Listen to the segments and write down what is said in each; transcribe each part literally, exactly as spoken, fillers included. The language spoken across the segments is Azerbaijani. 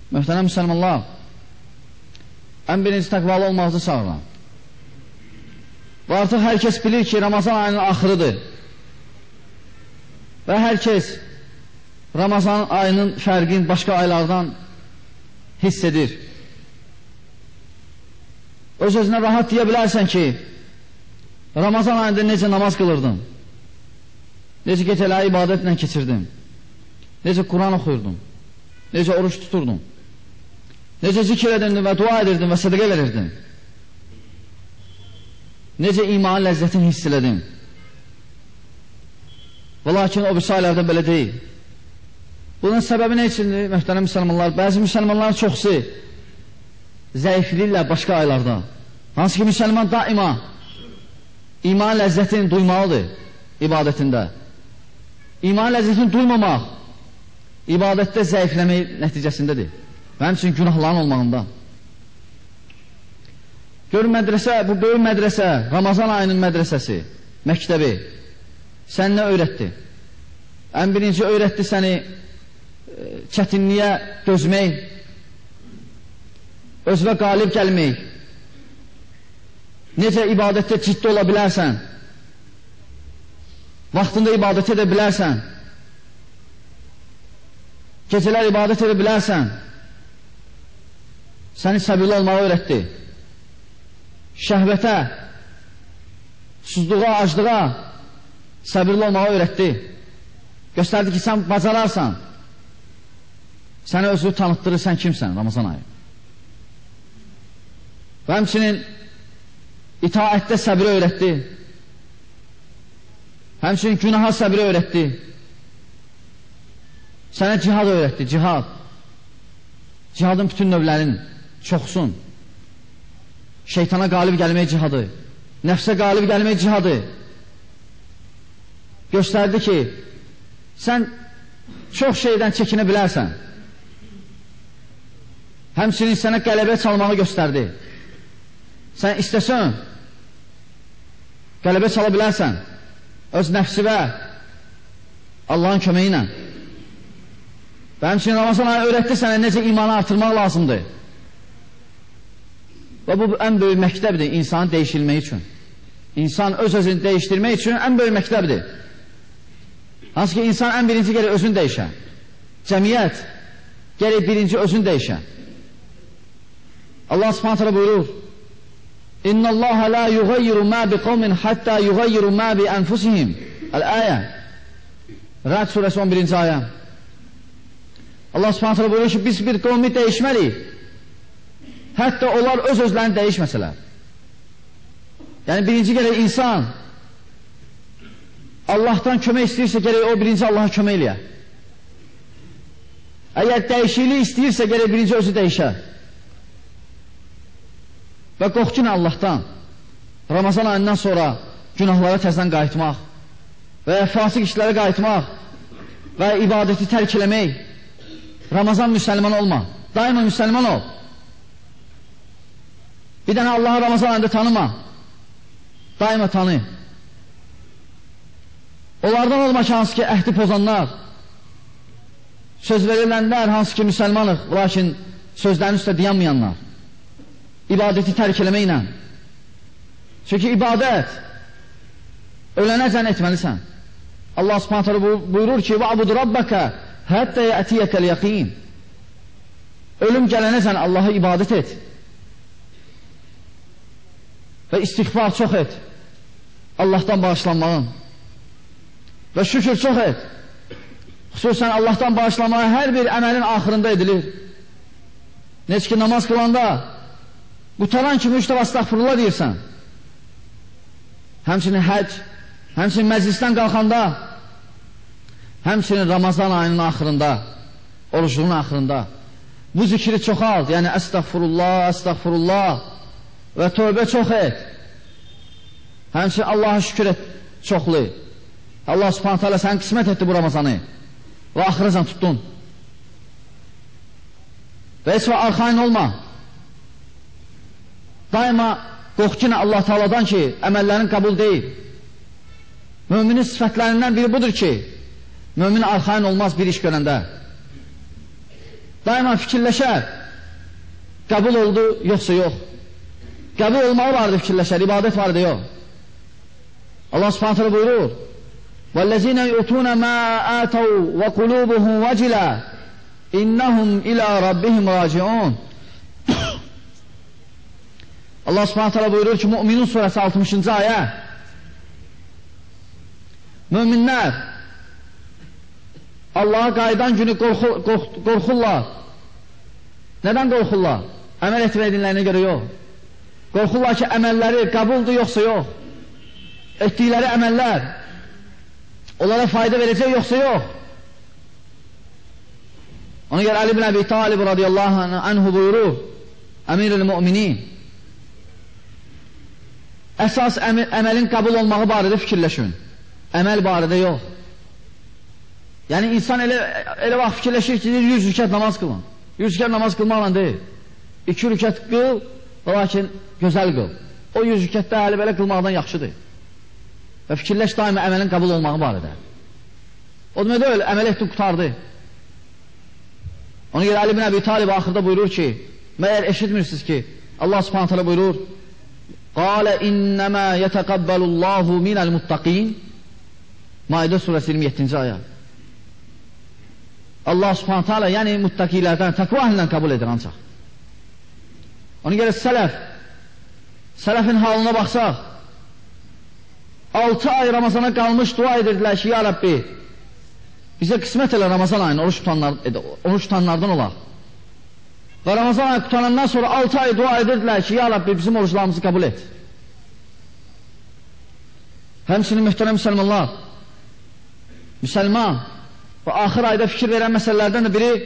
Möhtərəm müsəlmanlar, ən birinci təqvalı olmaqda çağıran. Və artıq hər kəs bilir ki, Ramazan ayının axırıdır. Və hər kəs Ramazan ayının fərqini başqa aylardan hiss edir. Öz-özünə rahat deyə bilərsən ki, Ramazan ayında necə namaz qılırdım, necə gecələri ibadətlə keçirdim, necə Quran oxuyurdum, necə oruç tuturdum, necə zikr edirdim və dua edirdim və sədəqə verirdim, necə imanın ləzzətini hiss elədim. Və lakin o birisi aylarda belə deyil. Bunun səbəbi nə üçündür, möhtərəm müsəlmanlar? Bəzi müsəlmanların çoxsu zəiflirlər başqa aylarda. Hansı ki, müsəlman daima iman ləzzətini duymalıdır ibadətində. İman ləzzətini duymamaq ibadətdə zəifləmək nəticəsindədir. Və həmçinin günahların olmağında. Görün mədrəsə, bu böyük mədrəsə, Ramazan ayının mədrəsəsi, məktəbi sən nə öyrətdi? Ən birinci öyrətdi səni çətinliyə dözmək, özünə qalib gəlmək, necə ibadətdə ciddi ola bilərsən, vaxtında ibadət edə bilərsən, gecələr ibadət edə bilərsən, səni səbirli olmağı öyrətdi. Şəhvətə, susuzluğa, aclığa səbirli olmağı öyrətdi. Göstərdi ki, sən bacararsan, sənə özünü tanıtdırır, sən kimsən Ramazan ayı. Və həmçinin itaətdə səbri öyrətdi. Həmçinin günaha səbri öyrətdi. Sənə cihad öyrətdi, cihad. Cihadın bütün növlərin çoxsun. Şeytana qalib gəlmək cihadı, nəfsə qalib gəlmək cihadı. Göstərdi ki, sən çox şeydən çəkinə bilərsən. Həmçinin sənə qələbə çalmağı göstərdi. Sən istəsən, qələbə çala bilərsən. Öz nəfsi və Allahın köməyi ilə. Və həmçinin Ramazan ayı öyrətdi sənə necə imanı artırmaq lazımdır. Və bu ən böyük məktəbdir insanın dəyişilmək üçün. İnsan öz-özünü dəyişdirmək üçün ən böyük məktəbdir. Hansı ki, insan ən birinci gərək özünü dəyişə. Cəmiyyət gərək birinci özünü dəyişə. Allah subhanahu teala buyurur: İnna Allah la yughayyiru ma bi qawmin hatta yughayyiru ma bi anfusihim. El-ayə. Rəd surəsi on birinci ayə. Allah subhanahu teala buyurur ki, biz bir qavmi dəyişməliyik. Hətta onlar öz-özlərini dəyişməsələr. Yəni birinci gərək insan Allahdan kömək istəyirsə gərək o birinci Allaha kömək eləyə. Əgər dəyişiklik istəyirsə gərək birinci özü dəyişə. Və qorxun Allahdan Ramazan ayından sonra günahlara təzdən qayıtmaq və fasıq işlərə qayıtmaq və ibadəti tərk eləmək. Ramazan müsəlman olma. Daima müsəlman ol. Bir dənə Allahı Ramazan ayında tanıma. Daima tanı. Onlardan olma ki, hansı ki, əhdi pozanlar, söz verilənlər, hansı ki, müsəlmanıq, lakin sözlərin üstə dayanmayanlar, ibadəti tərk eləməklə. Çünki ibadət ölənəcən etməlisən. Allah subhanahu teala buyurur ki, وَعْبُدُ رَبَّكَ حَتَّى يَأْتِيَكَ الْيَقِينَ. Ölüm gələnəcən Allah'a ibadət et. Və istiğfar çox et. Allahdan bağışlanmağın. Və şükür çox et. Xüsusən Allahdan bağışlanmağı hər bir əməlin axırında edilir. Necə ki, namaz qılanda qutaran kimi üç dəfə astağfirullah deyirsən. Həmçinin həc, həmçinin məclisdən qalxanda, həmçinin Ramazan ayının axırında, orucluğun axırında bu zikri çoxalt. Yəni əstəğfirullah, əstəğfirullah və tövbə çox et. Həmçinin Allah'a şükür et çoxlu. Allah subhanahu teala sən qismət etdi bu Ramazanı və axıracan tutdun. Və heç və arxain olma. Daima qorxun Allah Teala'dan ki, əməllərin qəbul deyil. Müminin sifətlərindən biri budur ki, mümin arxain olmaz bir iş görəndə. daima fikirləşər, qəbul oldu, yoxsa yox. Qəbul olmağı vardı fikirləşər, ibadət vardı, yox. Allah subhanət hələ buyurur, وَالَّذِينَ يُؤْتُونَ مَا آتَوْا وَقُلُوبُهُمْ وَجِلًا إِنَّهُمْ إِلَى رَبِّهِمْ رَاجِعُونَ. Allah subhanət hələ buyurur ki, Mü'minun surəsi altmışıncı ayə, müminlər Allah'a qayıdan günü qorxu, qorx, qorxurlar. Nədən qorxurlar? Əməl etmədiklərinə görə yox. Qorxurlar ki, əməlləri qəbuldur, yoxsa yox. Etdikləri əməllər onlara fayda verəcək, yoxsa yox. Ona görə Ali ibn Əbi Talib radiyallahu anhu buyurur, Əmir-ül Müminin, əsas əməlin qəbul olmağı barədə fikirləşin, əməl barədə yox. Yəni insan elə, elə vaxt fikirləşir ki, yüz rükət namaz qılın. yüz rükət namaz qılmaqla deyil. iki rükət qıl, lakin gözəl qıl. O yüz rükətdə hələ belə qılmaqdan yaxşıdır. Və fikirləş daima əməlin qəbul olmağı barədə. O demək deyil, əməl etdi, qutardı. Ona görə Ali ibn Əbi Talib axırda buyurur ki, məyər eşitmirsiniz ki, Allah subhanət hələ buyurur, Qalə innəmə yətəqəbbəlullahu minəl muttaqin. Maidə surəsi iyirmi yeddinci ayə. Allah subhanət hələ, yəni muttaqilərdən, təqva əhlindən qəbul edir ancaq. Ona görə sələf, sələfin halına baxsaq, altı ay Ramazana qalmış dua edirdilər ki, ya Rabbi, bizə qismət elə Ramazan ayını oruç tutanlar, oruç tutanlardan olaq. Və Ramazan ayı qutanandan sonra altı ay dua edirdilər ki, ya Rabbi, bizim oruçlarımızı qəbul et. Həmçinin mühtərəm müsəlmanlar, müsəlman və axır ayda fikir verən məsələlərdən də biri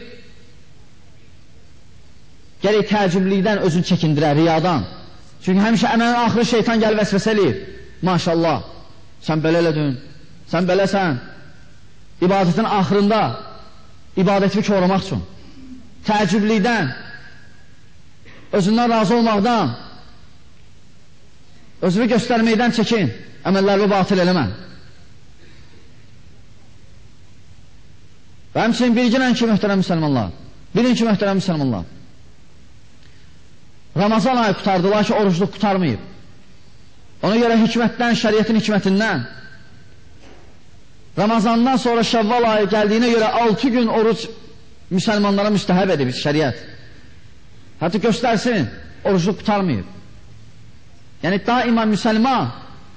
gərək təəccüblikdən özünü çəkindirər, riyadan. Çünki həmişə əməlin axırı şeytan gəl vəsvəsə eləyir. Maşallah, sən belə elədin, sən beləsən. İbadətin axırında ibadətini korumaq üçün təəccüblikdən, özündən razı olmaqdan, özünü göstərməkdən çəkin, əməllərini batıl eləmə. Və həmçinin bilginən ki, mühtərəm müsəlmanlar, bilin ki, mühtərəm müsəlmanlar, Ramazan ayı qutardılar ki, orucluq qutarmayıb. Ona görə hikmətdən, şəriətin hikmətindən, Ramazandan sonra Şəvval ayı gəldiyinə görə altı gün oruc müsəlmanlara müstəhəb edib şəriət. Hətta göstərsin, orucluq qutarmayıb. Yəni, daima müsəlman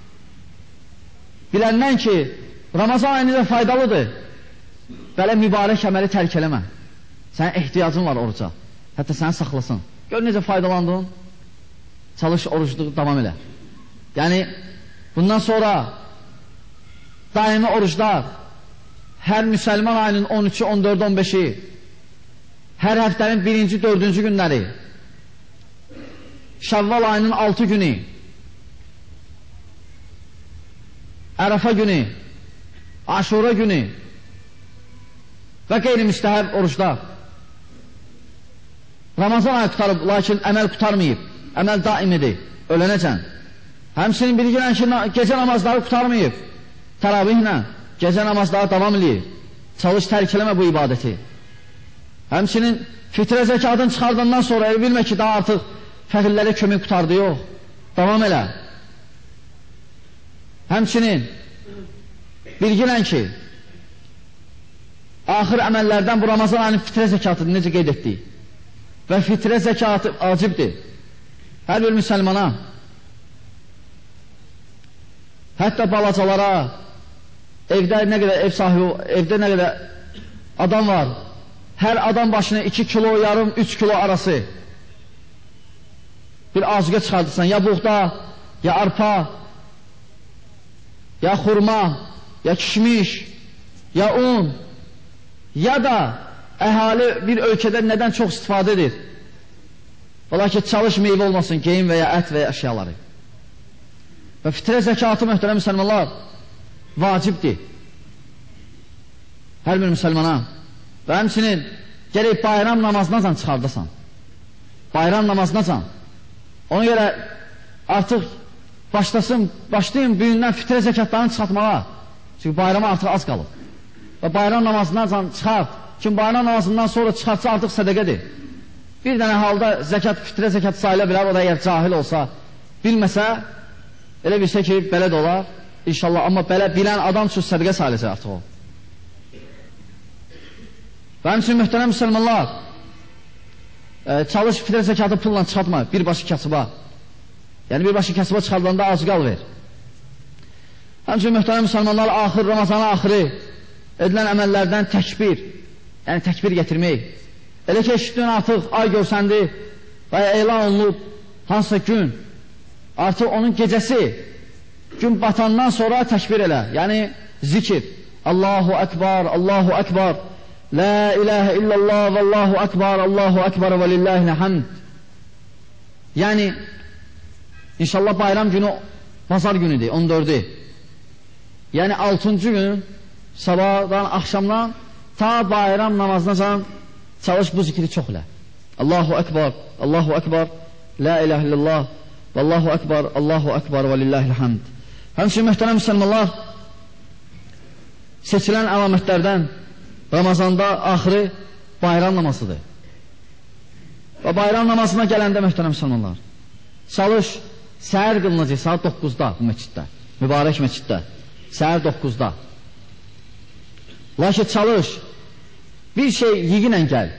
biləndən ki, Ramazan ayı necə faydalıdır, belə mübarək əməli tərk eləmə. Sənin ehtiyacın var oruca, hətta səni saxlasın. Gör necə faydalandın, çalış orucluq davam elə. Yəni, bundan sonra daimi oruclar, hər müsəlman ayının on üçü, on dördü, on beşi, hər həftənin birinci, dördüncü günləri, Şəvval ayının altı günü, Ərəfa günü, Aşura günü və qeyri-müstəhəb oruclar. Ramazan ayı qutarıb, lakin əməl qutarmayıb, əməl daimidir, ölənəcən. Həmçinin bilgilən ki, gecə namazları qutarmayıb, təravihlə gecə namazları davam edir. Çalış tərk eləmə bu ibadəti. Həmçinin fitrə zəkatını çıxardandan sonra el bilmə ki, daha artıq fəqirlərə kömək qutardı, yox. Davam elə. Həmçinin bilgilən ki, axır əməllərdən bu Ramazan ayının fitrə zəkatını necə qeyd etdik? Və fitrə zəkatı acibdir. Hər bir müsəlmana, hətta balacalara, evdə nə qədər ev sahibi, evdə nə qədər adam var, hər adam başına iki kilo, yarım, üç kilo arası bir azıqa çıxardırsan, ya buğda, ya arpa, ya xurma, ya kişmiş, ya un, ya da əhali bir ölkədə nədən çox istifadə edir? Ola ki, çalış meyvə olmasın, geyim və ya ət və ya əşyaları. Və fitrə zəkatı, mühtərəm müsəlmanlar, vacibdir. Hər bir müsəlmana. Və həmçinin gərək bayram namazınacan çıxardasan. Bayram namazınacan. Ona görə artıq başlasın, başlayın büyündən fitrə zəkatlarını çıxartmağa. Çünki bayrama artıq az qalıb. Və bayram namazınacan çıxart. kim bayram namazından sonra çıxartsa artıq sədəqədir. Bir dənə halda zəkat, fitrə zəkat sayıla bilər, o da əgər cahil olsa, bilməsə, elə bilsə ki, belə də olar, inşallah, amma belə bilən adam üçün sədəqə sayılacaq artıq o. Və həmçinin mühtərəm müsəlmanlar, e, çalış fitrə zəkatı pulla çıxartma, birbaşı kasıba. Yəni birbaşı kasıba çıxardanda az qal ver. Həmçinin mühtərəm müsəlmanlar, axır, Ramazana axırı edilən əməllərdən təkbir, yəni təkbir getirmək. Elə ki, eşitdiyən artıq ay görsəndi və ya elan olunub hansısa gün, artıq onun gecəsi, gün batandan sonra təkbir elə, yəni zikir. Allahu Ekber, Allahu Ekber, La ilahe illallah və Allahu Ekber, Allahu Ekber və lillahinə hamd. Yəni, inşallah bayram günü, pazar günüdür, on dördü. Yəni, altıncı gün, sabahdan, axşamdan, ta bayram namazınacan çalış bu zikri çox elə. Allahu Ekber, Allahu Ekber, La ilahe illallah və Allahu Ekber, Allahu Ekber və lillahinə hamd. Həmçinin mühtərəm müsəlmanlar, seçilən əlamətlərdən Ramazanda axırı bayram namazıdır. Və bayram namazına gələndə mühtərəm müsəlmanlar, çalış, səhər qılınacaq saat doqquzda bu məsciddə, mübarək məsciddə, səhər doqquzda. Lakin çalış, bir şey yiyinlə gəl.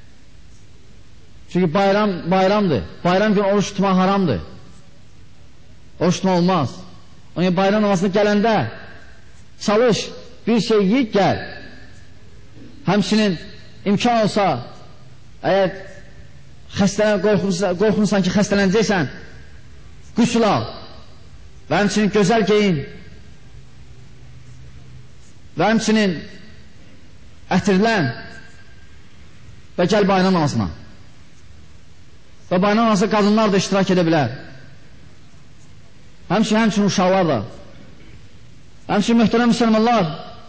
Çünki bayram bayramdır. Bayram gün oruç tutmaq haramdır. Oruç tutmaq olmaz. Onun yəni, bayram namazına gələndə çalış, bir şey yiyib gəl. Həmçinin imkan olsa, əgər xəstələn, qorxunsan ki, xəstələnəcəksən, qüsül al və həmçinin gözəl geyin və həmçinin ətirlən və gəl bayram namazına. Və bayram namazına qadınlar da iştirak edə bilər. Həmçinin, həmçinin uşaqlar da. Həmçinin möhtərəm müsəlmanlar,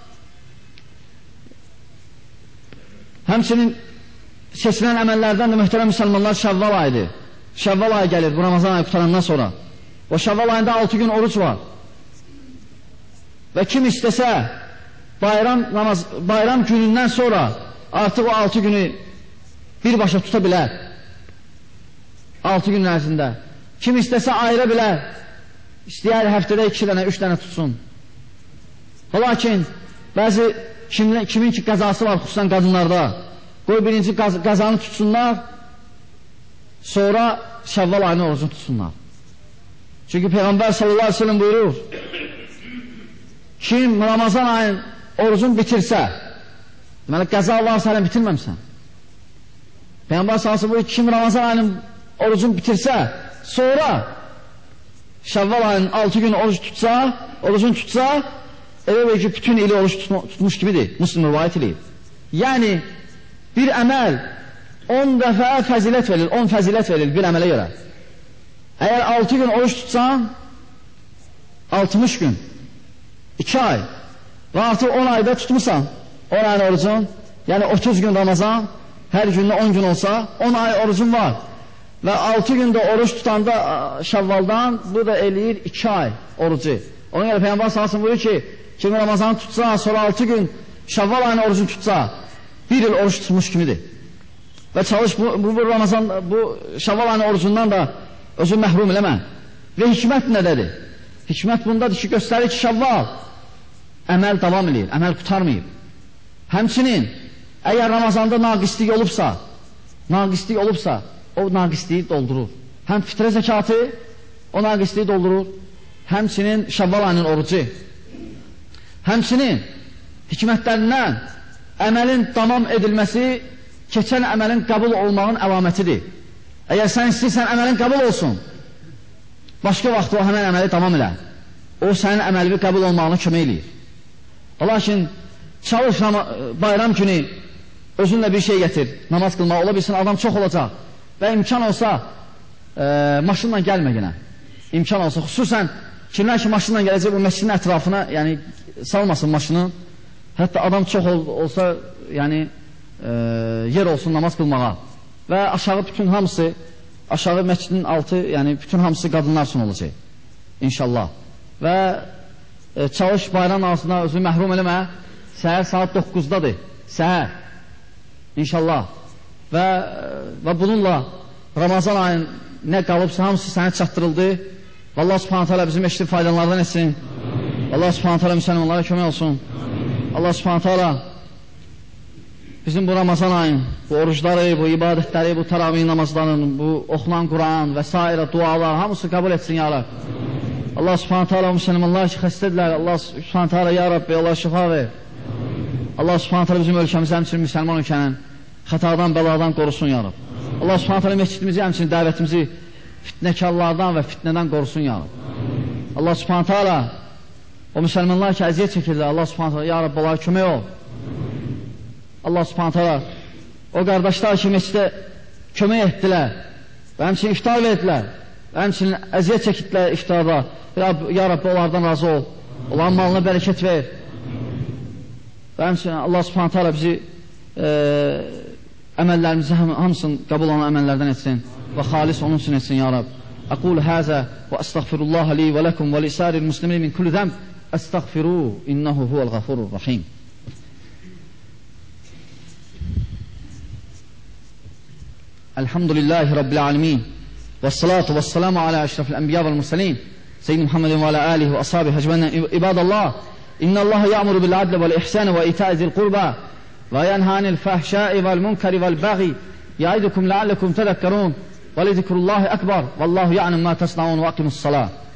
həmçinin seçilən əməllərdən də möhtərəm müsəlmanlar Şəvval ayıdır. Şəvval ayı gəlir bu Ramazan ayı qutarandan sonra. O Şəvval ayında altı gün oruç var. Və kim istəsə bayram, namaz, bayram günündən sonra artıq o altı günü birbaşa tuta bilər. altı günün ərzində. Kim istəsə ayıra bilər. İstəyər həftədə iki dənə, üç dənə tutsun. Lakin bəzi kimin, kimin ki qəzası var xüsusən qadınlarda, qoy birinci qaz, qəzanı tutsunlar, sonra Şəvval ayının orucunu tutsunlar. Çünki Peyğəmbər sallallahu aleyhi ve sellem buyurur, kim Ramazan ayın orucunu bitirsə, deməli qəza varsa hələ bitirməmsən. Peyğəmbər sallallahu aleyhi ve sellem buyurur, kim Ramazan ayının orucunu bitirsə, sonra Şəvval ayının altı gün oruc tutsa, orucunu tutsa, elə ki, bütün ili oruç tutma, tutmuş kimidir, Müslim rivayət eləyir. Yəni, bir əməl on dəfə fəzilət verilir, on fəzilət verilir bir əmələ görə. Əgər altı gün oruç tutsan, altmış gün, iki ay və artıq on ayda tutmuşsan, on ayın orucun, yəni otuz gün Ramazan, hər gündə on gün olsa, on ay orucun var. Və altı gündə oruç tutanda Şəvvaldan, bu da eləyir iki ay orucu. Ona görə Peyğəmbər sallallahu buyurur ki, kim Ramazanı tutsa, sonra altı gün Şəvval ayının orucunu tutsa, bir il oruç tutmuş kimidir. Və çalış bu, bu, bu Ramazan, bu Şəvval ayının orucundan da özü məhrum eləmə. Və hikmət nədədir? Hikmət bundadır ki, göstərir ki, Şəvval əməl davam edir, əməl qutarmayıb. Həmçinin, əgər Ramazanda naqislik olubsa, naqislik olubsa, o naqisliyi doldurur. Həm fitrə zəkatı o naqisliyi doldurur, həmçinin Şəvval ayının orucu. Həmçinin hikmətlərindən əməlin tamam edilməsi keçən əməlin qəbul olmağın əlamətidir. Əgər sən istəyirsən əməlin qəbul olsun, başqa vaxt o həmən əməli tamam elə. O sənin əməli qəbul olmağına kömək eləyir. Lakin çalış bayram günü özünlə bir şey gətir, namaz qılmaq ola bilsin, adam çox olacaq və imkan olsa e, maşınla gəlmə yenə. İmkan olsa, xüsusən kimlər ki maşınla gələcək bu məscidin ətrafına, yəni salmasın maşını, hətta adam çox ol, olsa, yəni e, yer olsun namaz qılmağa və aşağı bütün hamısı, aşağı məscidin altı, yəni bütün hamısı qadınlar üçün olacaq, inşallah. Və e, çalış bayram namazına özünü məhrum eləmə, səhər saat doqquzdadır, səhər. İnşallah. Və, və bununla Ramazan ayın nə qalıbsa hamısı sənə çatdırıldı. Və Allah subhanət hələ bizim eşitib faydalardan etsin. Allah subhanət hələ müsəlmanlara kömək olsun. Allah subhanət hələ bizim bu Ramazan ayın, bu orucları, bu ibadətləri, bu təravih namazlarının, bu oxunan Quran və s. dualar hamısı qəbul etsin ya Rab. Allah subhanət hələ müsəlmanlar ki xəstədirlər. Allah subhanət hələ ya Rabbi, Allah şifa ver. Allah subhanət hələ bizim ölkəmizi həmçinin müsəlman ölkənin xətadan, bəladan qorusun ya Rab. Allah subhanət hələ məscidimizi həmçinin dəvətimizi fitnəkarlardan və fitnədən qorusun ya Rab. Allah subhanət hələ o müsəlmanlar ki əziyyət çəkirlər. Allah subhanət hələ ya Rab, onlara kömək ol. Allah subhanət hələ o qardaşlar ki məscidə kömək etdilər və həmçinin iftar verdilər və həmçinin əziyyət çəkidilər iftarda. Ya Rabbi, onlardan razı ol. Onların malına bərəkət ver. Və həmçinin Allah subhanət hələ bizi e, əməllərimizi hamısını qəbul olan əməllərdən etsin və xalis onun üçün etsin ya Rab. Aqul həzə və əstəğfirullah li və ləkum və lisəril muslimin min kulli zəmb əstəğfiru innəhu huvəl ğafurur rahim. Elhamdülillahi Rabbil alemin və salatu və salamu alə əşrafil ənbiya vəl mursalin Seyyid Muhammedin və alə alihi və ashabihi əcmə'in. İbadallah, innallaha ya'muru bil adli vel ihsani və ita'i zil qurba və yenhanil fahşai vel munkari vel baghi ya'idukum la'allakum tadhakkarun və lidhikrullahi akbar vallahu ya'lamu ma tasna'un və aqimus salah.